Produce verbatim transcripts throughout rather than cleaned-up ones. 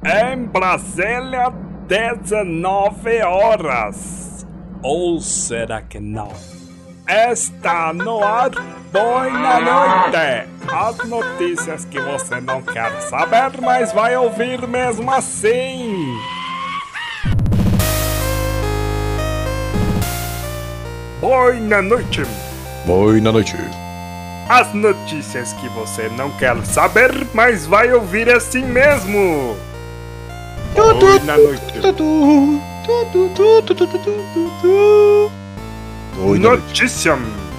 Em Brasília, dezenove horas. Ou será que não? Está no ar, boa noite. As notícias que você não quer saber, mas vai ouvir mesmo assim. Boa noite. Boa noite. As notícias que você não quer saber, mas vai ouvir assim mesmo. Boa noite. Notícia.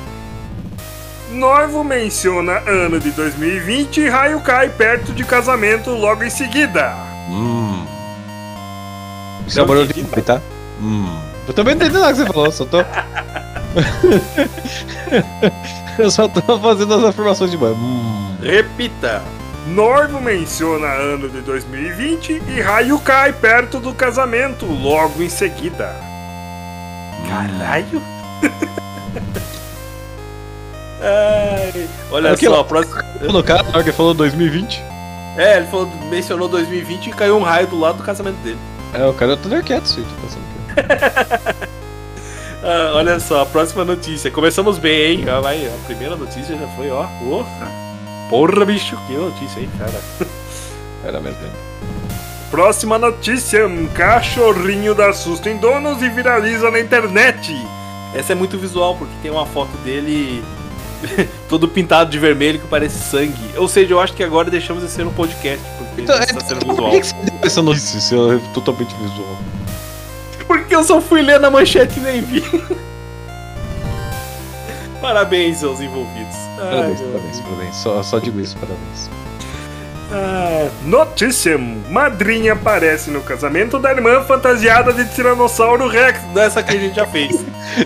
Noivo menciona ano de dois mil e vinte e raio cai perto de casamento logo em seguida. Hum. Isso é barulho de pai, tá? Hum. Eu também não entendi nada que você falou, só tô. Eu só tô fazendo as afirmações de banho. Hum. Repita. Noivo menciona ano de dois mil e vinte e raio cai perto do casamento logo em seguida. Caralho. Ai, olha é só, a próxima. No caso, na hora que ele falou dois mil e vinte. É, ele falou, mencionou dois mil e vinte e caiu um raio do lado do casamento dele. É, o cara tá quieto, gente. ah, olha só, a próxima notícia. Começamos bem, hein? Ah, vai, a primeira notícia já foi, ó. Porra, porra bicho, que notícia, hein, cara. Era mesmo. Próxima notícia: um cachorrinho dá susto em donos e viraliza na internet. Essa é muito visual, porque tem uma foto dele todo pintado de vermelho que parece sangue. Ou seja, eu acho que agora deixamos de ser um podcast, porque então, está sendo então, visual. Por que você deu essa notícia se ela é totalmente visual? Porque eu só fui ler na manchete e nem vi. Parabéns aos envolvidos. Parabéns, Ai, parabéns, parabéns. Só, só digo isso, parabéns. Ah, notícia: madrinha aparece no casamento da irmã fantasiada de Tiranossauro Rex. Dessa que a gente já fez.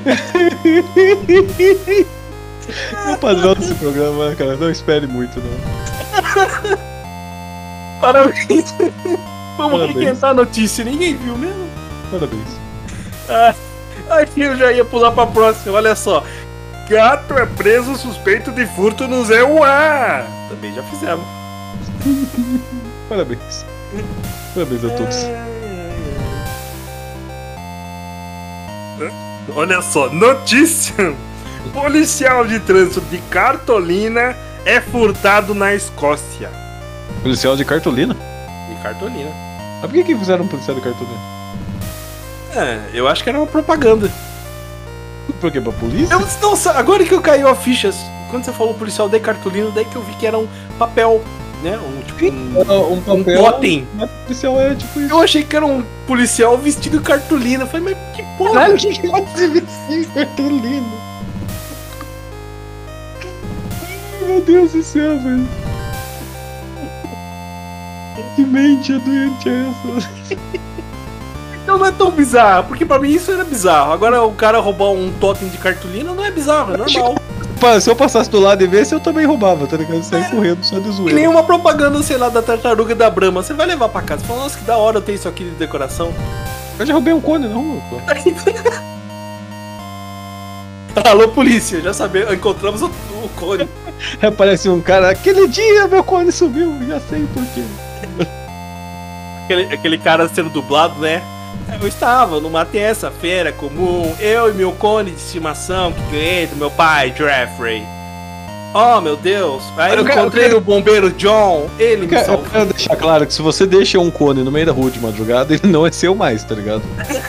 É o padrão desse programa, cara. Não espere muito, não. Parabéns. Vamos Parabéns. requentar a notícia. Ninguém viu mesmo. Parabéns. Ah, aqui eu já ia pular pra próxima. Olha só. Gato é preso suspeito de furto no Zé Uá. Também já fizemos. Parabéns. Parabéns a todos. Olha só, notícia: policial de trânsito de Cartolina é furtado na Escócia. Policial de cartolina? De cartolina. Mas por que que fizeram um policial de cartolina? É, eu acho que era uma propaganda. Por quê? Pra polícia? Eu, não, agora que eu caiu a ficha, quando você falou policial de cartolina, daí que eu vi que era um papel, né? Um tipo um, um papel. Um totem. Mas policial é tipo isso. Eu achei que era um policial vestido de cartolina. Eu falei, mas que porra? Caralho, o que que pode ser vestir cartolina? Ai, meu Deus do céu, velho. Que mente doente é essa? Então não é tão bizarro, porque pra mim isso era bizarro. Agora o cara roubar um totem de cartolina não é bizarro, é normal. Se eu passasse do lado e visse, eu também roubava, tá ligado? Sair correndo só de Que zoeira. nem uma propaganda, sei lá, da tartaruga da Brahma. Você vai levar pra casa. Você fala, nossa, que da hora eu tenho isso aqui de decoração. Eu já roubei um cone, não, pô. Alô, polícia, já sabemos, encontramos o, o cone. Aparece um cara, aquele dia meu cone sumiu, já sei por quê. Aquele, aquele cara sendo dublado, né? Eu estava numa terça-feira comum, eu e meu cone de estimação que ganhei do meu pai, Jeffrey. Oh, meu Deus. Aí eu, eu encontrei quero... o bombeiro John, ele eu me quero, salvou. Eu quero deixar claro que se você deixa um cone no meio da rua de madrugada, ele não é seu mais, tá ligado?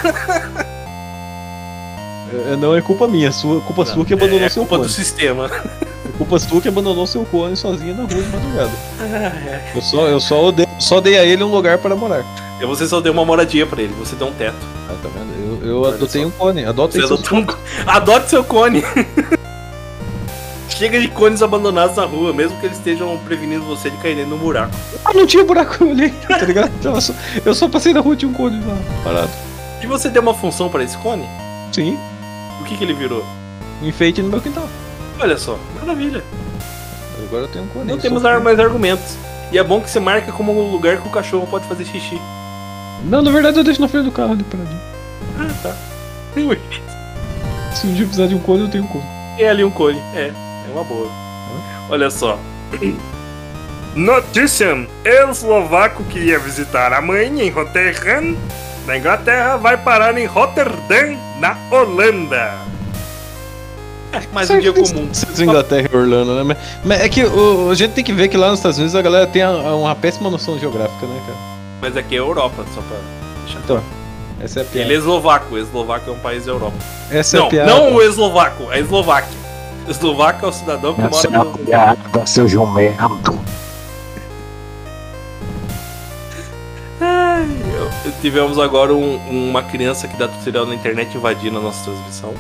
é, não é culpa minha, sua, culpa não, sua que abandonou é seu culpa cone. do sistema. É culpa sua que abandonou seu cone sozinho na rua de madrugada. Eu só, eu só, odeio, só dei a ele um lugar para morar. E você só deu uma moradia pra ele, você deu um teto. Ah, tá vendo? Eu, eu adotei um cone, adotei seu um... Adote seu cone. Chega de cones abandonados na rua, mesmo que eles estejam prevenindo você de cair dentro do buraco. Ah, não tinha buraco, eu olhei, tá ligado? Eu só, eu só passei na rua e tinha um cone lá, parado. E você deu uma função pra esse cone? Sim. O que que ele virou? Um enfeite no meu quintal. Olha só, maravilha. Agora eu tenho um cone. Não temos ar, mais argumentos. E é bom que você marca como um lugar que o cachorro pode fazer xixi. Não, na verdade eu deixo na frente do carro ali paradinho. Ah, tá. Se um dia precisar de um cone, eu tenho um cone. É ali um cone, é. É uma boa. Olha só. Notícia: eslovaco que ia visitar a mãe em Rotterdam, na Inglaterra, vai parar em Rotterdam, na Holanda. É, mais um dia comum. Inglaterra e Orlando, né? Mas, mas é que o, a gente tem que ver que lá nos Estados Unidos a galera tem a, uma péssima noção geográfica, né, cara? Mas aqui é Europa, só pra deixar Então, claro. essa é a piada. Ele é eslovaco, o eslovaco é um país da Europa. Essa não, é a piada. não o eslovaco, é a Eslováquia. O eslovaco é o cidadão que Essa mora é a no... piada, seu jumento. Ai, eu- eu- tivemos agora um- uma criança que dá tutorial na internet invadindo a nossa transmissão.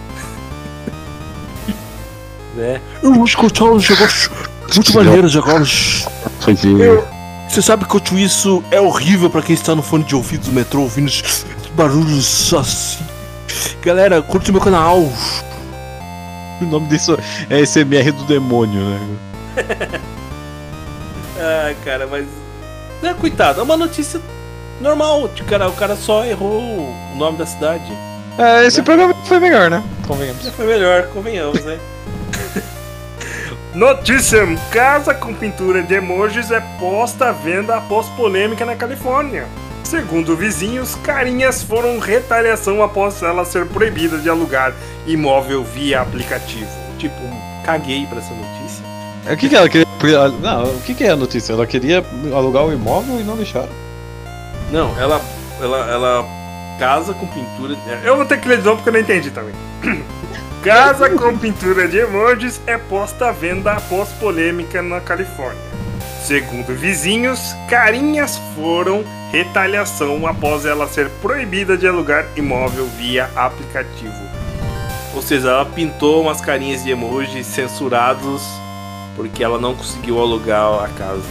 né? Eu acho que o Charles chegou muito maneiras agora. Eu- Você sabe que eu acho isso é horrível pra quem está no fone de ouvido do metrô ouvindo esses barulhos assim. Galera, curte meu canal. O nome disso é S M R do demônio, né? Ah, cara, mas. Né, coitado, é uma notícia normal. de Cara, o cara só errou o nome da cidade. É, esse programa foi melhor, né? Convenhamos. Já foi melhor, convenhamos, né? Notícia: casa com pintura de emojis é posta à venda após polêmica na Califórnia. Segundo vizinhos, carinhas foram retaliação após ela ser proibida de alugar imóvel via aplicativo. Tipo, caguei pra essa notícia. O que, que ela queria. Não, o que, que é a notícia? Ela queria alugar o imóvel e não deixaram. Não, ela. Ela. Ela casa com pintura. Eu vou ter que ler de novo porque eu não entendi também. Casa com pintura de emojis é posta à venda após polêmica na Califórnia. Segundo vizinhos, carinhas foram retaliação após ela ser proibida de alugar imóvel via aplicativo. Ou seja, ela pintou umas carinhas de emojis censurados porque ela não conseguiu alugar a casa.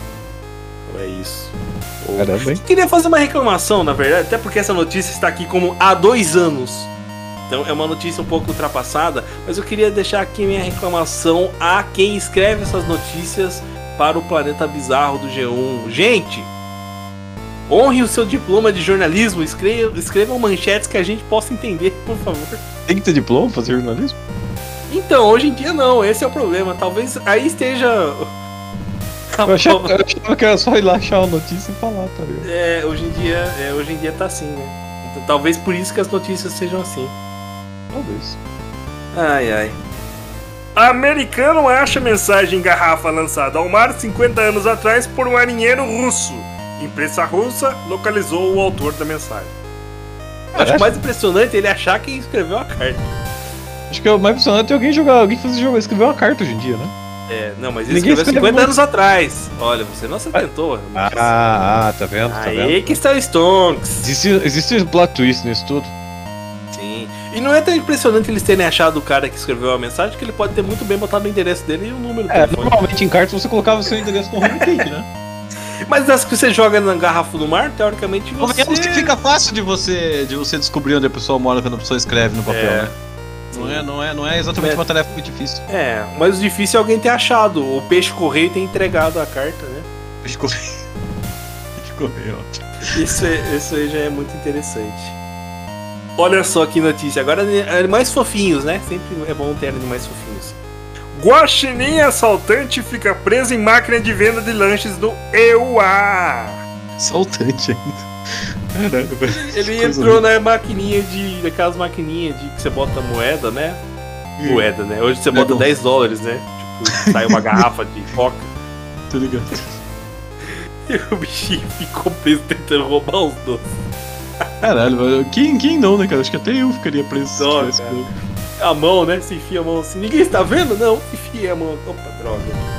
É isso. Ou- Caramba, hein? Eu queria fazer uma reclamação, na verdade, até porque essa notícia está aqui como há dois anos. Então é uma notícia um pouco ultrapassada, mas eu queria deixar aqui minha reclamação a quem escreve essas notícias para o Planeta Bizarro do G um. Gente, honre o seu diploma de jornalismo, escreva, escrevam manchetes que a gente possa entender, por favor. Tem que ter diploma pra fazer jornalismo? Então, hoje em dia não, esse é o problema. Talvez aí esteja... Eu achava, eu achava que era só ir lá achar a notícia e falar, tá ligado? É, hoje em dia, é, hoje em dia tá assim, né? Então, talvez por isso que as notícias sejam assim. Talvez. Ai, ai. Americano acha mensagem em garrafa lançada ao mar cinquenta anos atrás por um marinheiro russo. Imprensa russa localizou o autor da mensagem. Eu acho mais impressionante ele achar quem escreveu a carta. Acho que é o mais impressionante é alguém jogar, alguém fazer jogo, escrever uma carta hoje em dia, né? É, não, mas ele Ninguém escreveu escreve cinquenta muito. anos atrás. Olha, você não se atentou. Ah, ah, tá vendo? Tá Aí vendo? que está o Stonks. Existe, existe um plot twist nisso tudo. Sim. E não é tão impressionante eles terem achado o cara que escreveu a mensagem, que ele pode ter muito bem botado o endereço dele e o número do É, telefone. normalmente em cartas você colocava seu endereço no homepage, né? Mas as que você joga na garrafa do mar, teoricamente você... Convenhamos que fica fácil de você, de você descobrir onde a pessoa mora quando a pessoa escreve no papel, É. né? Não é, não, é, não é exatamente É. uma tarefa muito difícil. É, mas o difícil é alguém ter achado. O peixe correio ter entregado a carta, né? Deixa eu correr. Deixa eu correr, ó. Isso, é- isso aí já é muito interessante. Olha só que notícia. Agora, animais fofinhos, né? Sempre é bom ter animais fofinhos. Guaxinim assaltante fica preso em máquina de venda de lanches do E U A. Saltante ainda. Caramba, velho. Ele Coisa entrou na maquininha de... Daquelas maquininhas de que você bota moeda, né? Moeda, né? Hoje você bota bom. dez dólares, né? Tipo, sai uma garrafa de coca. Tô ligado. E o bichinho ficou preso tentando roubar os doces. Caralho, velho. Quem, quem não, né, cara? Acho que até eu ficaria preso se Dó, tivesse cara. pego. A mão, né? Se enfia a mão assim. Ninguém está vendo? Não. Enfia a mão. Opa, droga.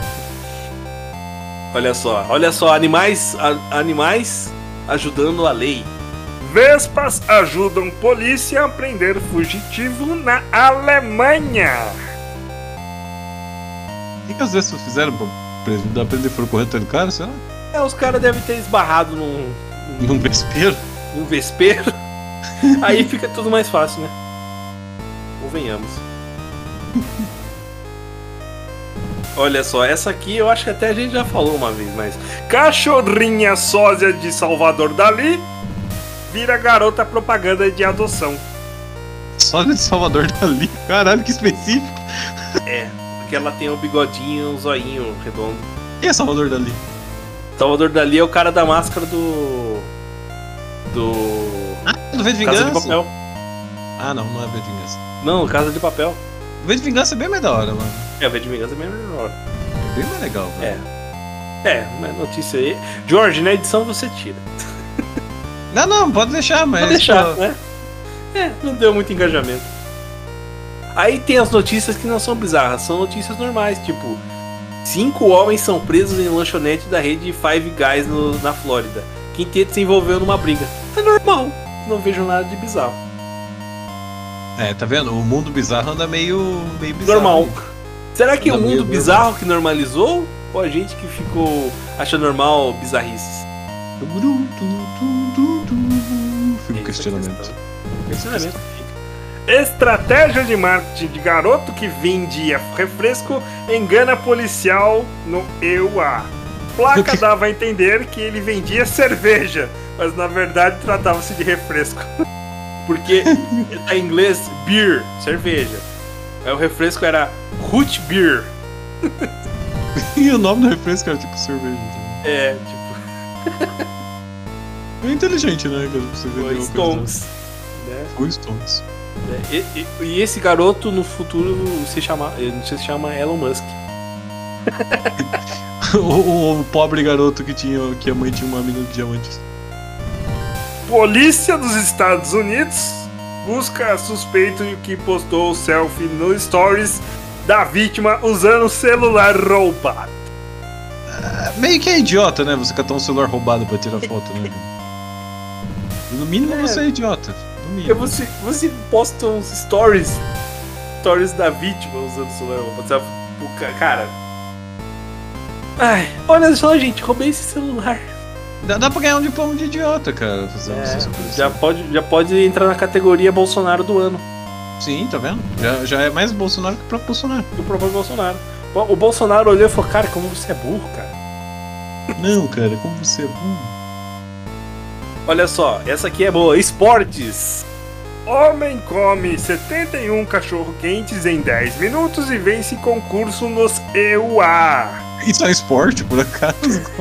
Olha só. Olha só. Animais, a- animais ajudando a lei. Vespas ajudam polícia a prender fugitivo na Alemanha. O que, que as vezes fizeram pra preso? Dá pra ele for correndo do cara, sei lá? É, os caras devem ter esbarrado num, num, Num vespeiro? num vespeiro. Aí fica tudo mais fácil, né? Convenhamos. Olha só, essa aqui eu acho que até a gente já falou uma vez, mas... Cachorrinha sósia de Salvador Dali vira garota propaganda de adoção. Só de Salvador Dali. Caralho, que específico. É, porque ela tem um bigodinho, um zoinho redondo. Quem é Salvador Dali? Salvador Dali é o cara da máscara do... Do... Ah, do V de Vingança? Casa de Papel. Ah, não, não é V de Vingança. Não, Casa de Papel. O V de Vingança é bem mais da hora, mano. É, o V de Vingança é bem melhor. É bem mais legal, velho. É. É, mas notícia aí... Jorge, na edição você tira. Não, não, pode deixar, mas... Pode deixar, pô... né? É, não deu muito engajamento. Aí tem as notícias que não são bizarras, são notícias normais, tipo... Cinco homens são presos em lanchonete da rede Five Guys no, na Flórida. Quinteto se envolveu numa briga. É normal, não vejo nada de bizarro. É, tá vendo? O mundo bizarro anda meio, meio bizarro. Normal. Será que é o mundo meio bizarro normal. que normalizou? Ou a gente que ficou achando normal bizarrices? Fica o questionamento. Questionamento que fica. Estratégia de marketing de garoto que vendia refresco engana policial no E U A. Placa dava a entender que ele vendia cerveja, mas na verdade tratava-se de refresco. Porque tá em inglês beer, cerveja. Aí o refresco era root beer. E o nome do refresco era tipo cerveja. Então. É, tipo. É inteligente, né? Pra você ver Foi Stonks. Né? Foi Stonks. É, e, e, e esse garoto no futuro se chama, não sei se chama Elon Musk. o, o, o pobre garoto que tinha que a mãe tinha uma mina de diamantes. Polícia dos Estados Unidos busca suspeito que postou selfie no stories da vítima usando celular roubado. Ah, meio que é idiota, né? Você catar um celular roubado pra tirar foto, né? No mínimo É. você é idiota. No E mínimo. você, você posta uns stories, stories da vítima usando o celular roubado. Sabe? O ca- Cara. Ai, olha só, gente, roubei esse celular. Dá, dá pra ganhar um diploma de idiota, cara. Fazendo É, essas coisas. já, pode, já pode entrar na categoria Bolsonaro do ano. Sim, tá vendo? Já, já é mais Bolsonaro que o próprio Bolsonaro. O próprio Bolsonaro. O o Bolsonaro olhou e falou: cara, como você é burro, cara. Não, cara, como você é burro. Olha só, essa aqui é boa. Esportes. Homem come setenta e um cachorro-quentes em dez minutos e vence concurso nos E U A. Isso é esporte, por acaso?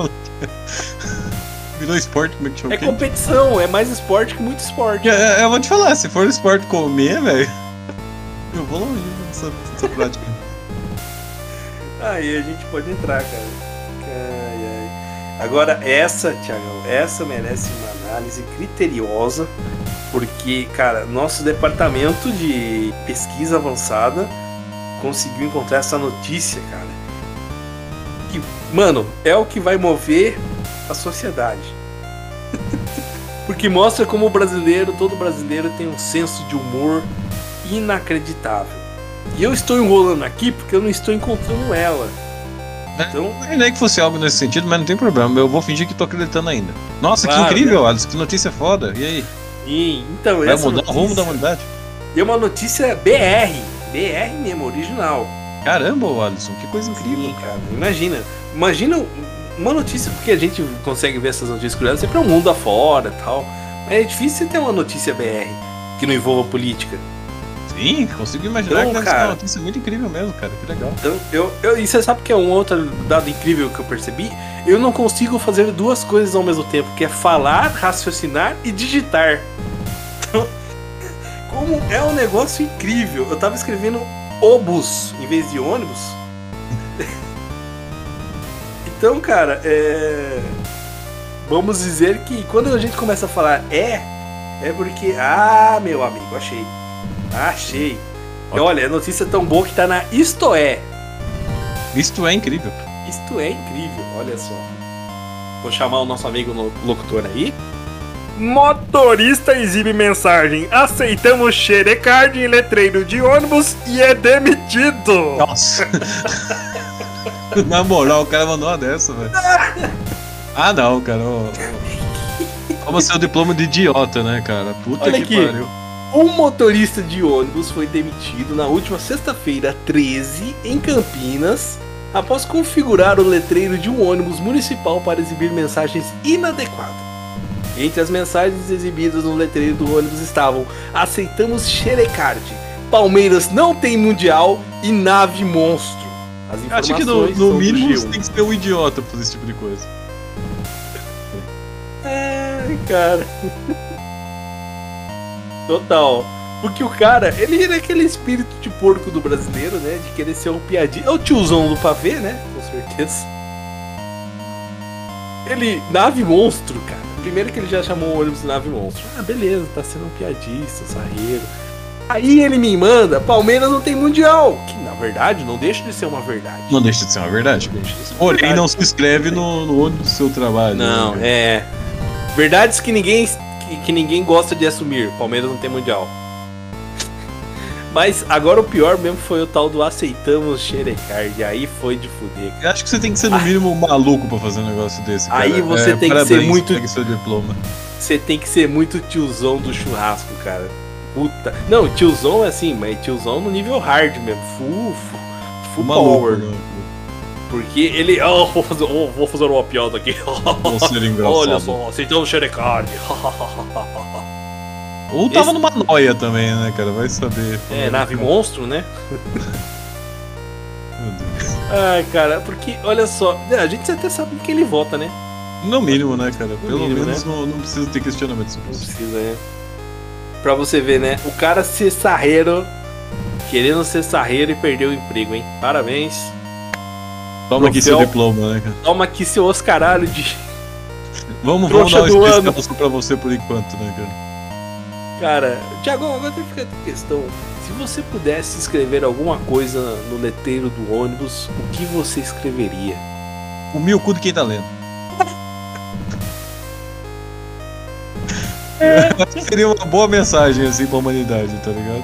Virou esporte, como é que chama? É competição, é mais esporte que muito esporte. É, eu vou te falar, se for esporte comer, velho, eu vou longe nessa, nessa prática. Aí a gente pode entrar, cara. Ai, ai. Agora, essa, Thiagão, essa merece uma análise criteriosa, porque, cara, nosso departamento de pesquisa avançada conseguiu encontrar essa notícia, cara. Que, mano, é o que vai mover a sociedade. Porque mostra como o brasileiro, todo brasileiro tem um senso de humor inacreditável. E eu estou enrolando aqui porque eu não estou encontrando ela. Então, Eu imaginei que fosse algo nesse sentido, mas não tem problema, eu vou fingir que tô acreditando ainda. Nossa, Claro, que incrível, Alisson, que notícia foda. E aí? e, então Vai essa mudar o rumo notícia da humanidade? é uma notícia B R. B R mesmo, original. Caramba, Alisson, que coisa incrível. Sim, cara. Imagina. Imagina uma notícia, porque a gente consegue ver essas notícias curiosas sempre é um mundo afora e tal. Mas é difícil você ter uma notícia B R que não envolva política. Sim, consigo imaginar Então, que deve cara, ser uma notícia muito incrível mesmo, cara, que legal. Então, eu, eu, e você sabe que é um outro dado incrível que eu percebi? Eu não consigo fazer duas coisas ao mesmo tempo, que é falar, raciocinar e digitar. Então, como é um negócio incrível. Eu tava escrevendo obus em vez de ônibus. Então, cara, é... vamos dizer que quando a gente começa a falar é, é porque, ah, meu amigo, achei. Achei. E olha, a notícia é tão boa que tá na Isto É. Isto é incrível. Isto é incrível, olha só. Vou chamar o nosso amigo no- locutor aí. Motorista exibe mensagem: aceitamos xerecard em letreiro de ônibus e é demitido. Nossa. Na moral, o cara mandou uma dessa, velho. Ah, não, cara. Ó, ó. Toma seu diploma de idiota, né, cara? Puta Olha que aqui. pariu. Um motorista de ônibus foi demitido na última sexta-feira, treze, em Campinas, após configurar o letreiro de um ônibus municipal para exibir mensagens inadequadas. Entre as mensagens exibidas no letreiro do ônibus estavam: aceitamos xerecard, Palmeiras não tem mundial e nave monstro. As Eu acho que no, no mínimo você tem que ser um idiota pra fazer esse tipo de coisa. É, cara. Total. Porque o cara, ele era aquele espírito de porco do brasileiro, né? De querer ser um piadinho. É o tiozão do pavê, né? Com certeza. Ele, nave monstro, cara. Primeiro que ele já chamou o ônibus de nave monstro. Ah, beleza, tá sendo um piadista, sarreiro. Aí ele me manda, Palmeiras não tem mundial. Que na verdade não deixa de ser uma verdade. Não deixa de ser uma verdade. Não deixa de ser uma Porém, verdade. não se inscreve no, no ônibus do seu trabalho. Não, né? é. Verdades que ninguém, que, que ninguém gosta de assumir. Palmeiras não tem mundial. Mas agora o pior mesmo foi o tal do aceitamos Xerecard. Aí foi de fuder. Eu acho que você tem que ser no mínimo maluco pra fazer um negócio desse, cara. Aí você É, tem que parabéns, ser muito- pegue seu diploma. Você tem que ser muito tiozão do churrasco, cara. Puta. Não, tiozão é assim, mas tiozão no nível hard mesmo. Full, full, full Maluco, power. né? Porque ele. Oh, vou fazer, oh, vou fazer uma piada aqui. Vou ser engraçado. Olha só, aceitamos Xerecard. Ou tava Esse- numa noia também, né, cara? Vai saber. É, nave monstro, né? Meu Deus. Ai, cara, porque, olha só, a gente até sabe que ele vota, né? No mínimo, né, cara? Pelo mínimo, menos né? não, não precisa ter questionamento sobre Não isso. precisa, né? Pra você ver, né? O cara ser sarreiro, querendo ser sarreiro e perdeu o emprego, hein? Parabéns. Toma aqui seu Troféu. diploma, né, cara? Toma aqui seu Oscaralho de. Vamos, vamos Trouxa dar do uma ano. especial só pra você por enquanto, né, cara? Cara, Thiago, agora fica a questão. Se você pudesse escrever alguma coisa no letreiro do ônibus, o que você escreveria? O mil cu de quem tá lendo. Acho que seria uma boa mensagem, assim, pra humanidade, tá ligado?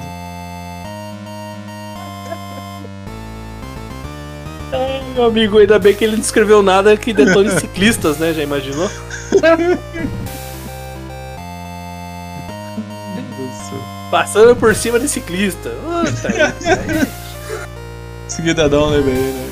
Ai, meu amigo, ainda bem que ele não escreveu nada que detone ciclistas, né? Já imaginou? Passando por cima de ciclista. Ah, tá aí. Cidadão, né, bem, né?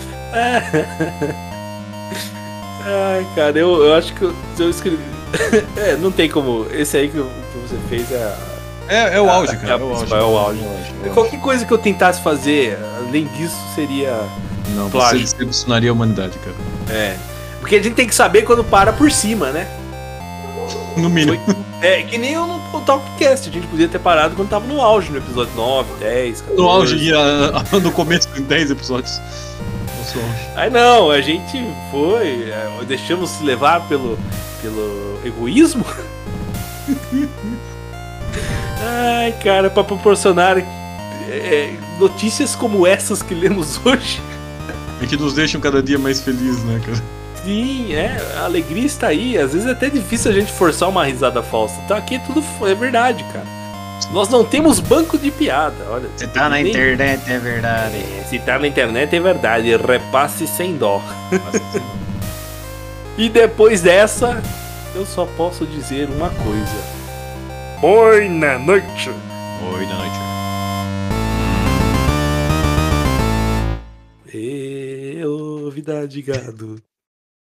Ai, cara, eu, eu acho que eu, se eu escrevi. É, não tem como. Esse aí que, eu- que você fez é. a- É, é o auge, é cara. a É o auge. principal, é o auge. é o Qualquer coisa que eu tentasse fazer, além disso, seria. Não, Plágio. você decepcionaria a humanidade, cara. É. Porque a gente tem que saber quando para por cima, né? No mínimo. É, que nem eu no Talkcast. A gente podia ter parado quando tava no auge, no episódio nove, dez, catorze. No auge, ia- no começo de dez episódios. Nosso auge. Aí não, a gente foi, é, deixamos se levar pelo, pelo egoísmo. Ai, cara, pra proporcionar é, notícias como essas que lemos hoje. É que nos deixam cada dia mais felizes, né, cara? Sim, é, a alegria está aí. Às vezes é até difícil a gente forçar uma risada falsa. Então aqui tudo é verdade, cara. Nós não temos banco de piada, olha. Se tá na nem- internet é verdade. É, se tá na internet é verdade, repasse sem dó. E depois dessa, eu só posso dizer uma coisa. Boa noite. Oi, noite. Ê, ô, vida de gado.